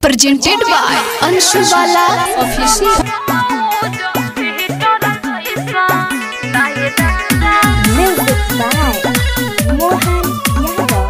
presented by Anshu Bala Official. Music by Mohan Yadav.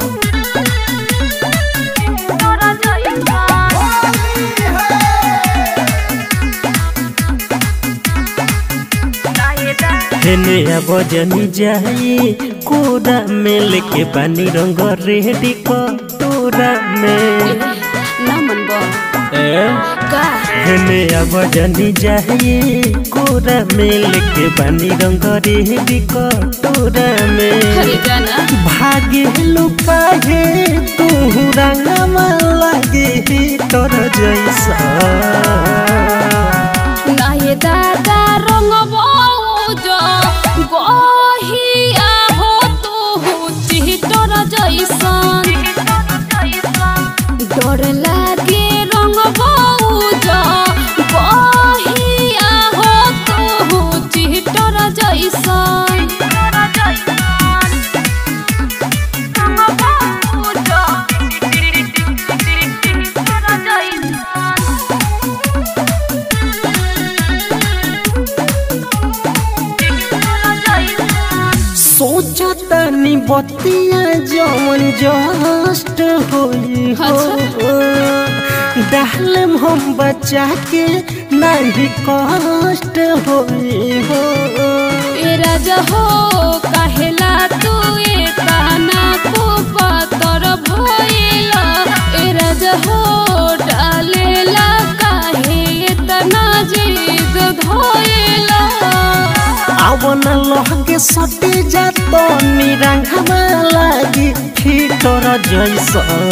हेने बजनी जाई कोरा में लेके पानी रंग रेडी कटोरा में ना मन बा का हेने बजनी जाई कोरा में लेके पानी रंग रेडी कटोरा में हरे गाना भागे लुका है तू रंगमा लागे तोर जैसा ना ये दादा रंग बाऊजा गोहिया हो तू चितोर जैसन डर लागे रंग बाऊजा गोहिया हो तू चितोर जैसन सोचतनी बतिया जवन जस्ट होई हो डालम हम बचा के नहीं कष्ट होई हो ए राजा हो काहेला तू ए ताना को पातर भइला ए राजा हो डालेला काहे इतना जिद धइला आवन लहगे सटे जातो निरंगमा लागी फिटर जैसन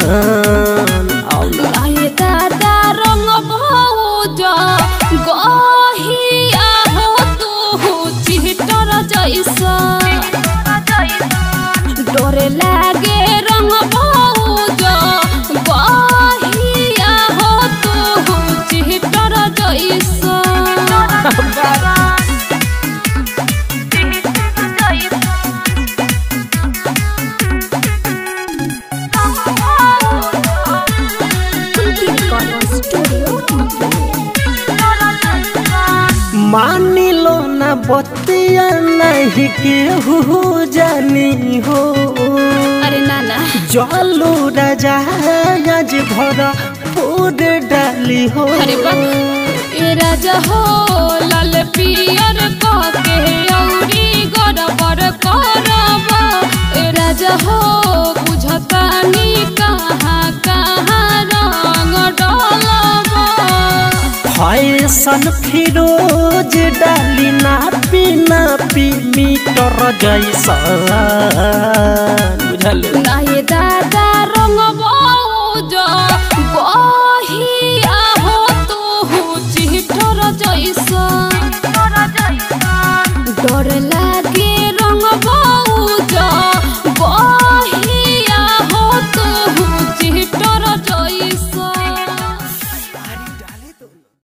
आए दादा रंग भौजा गहिया हो तू चितर जैसा डरे लागे रंग भौजा गहिया हो तू चितर जैसा मानी लो ना बतिया नहीं केहू जानी हो अरे नाना जलू राजा आज भर फूड डाली हो अरे ए राजा हो लाल पियर के औरी गड़बड़ करब ए राजा हो बुझतानी कहाँ कहाँ रंग डलब फैशन फिरोज डाली ना पी मीटर जैसा बुझल ना ये दादा रंग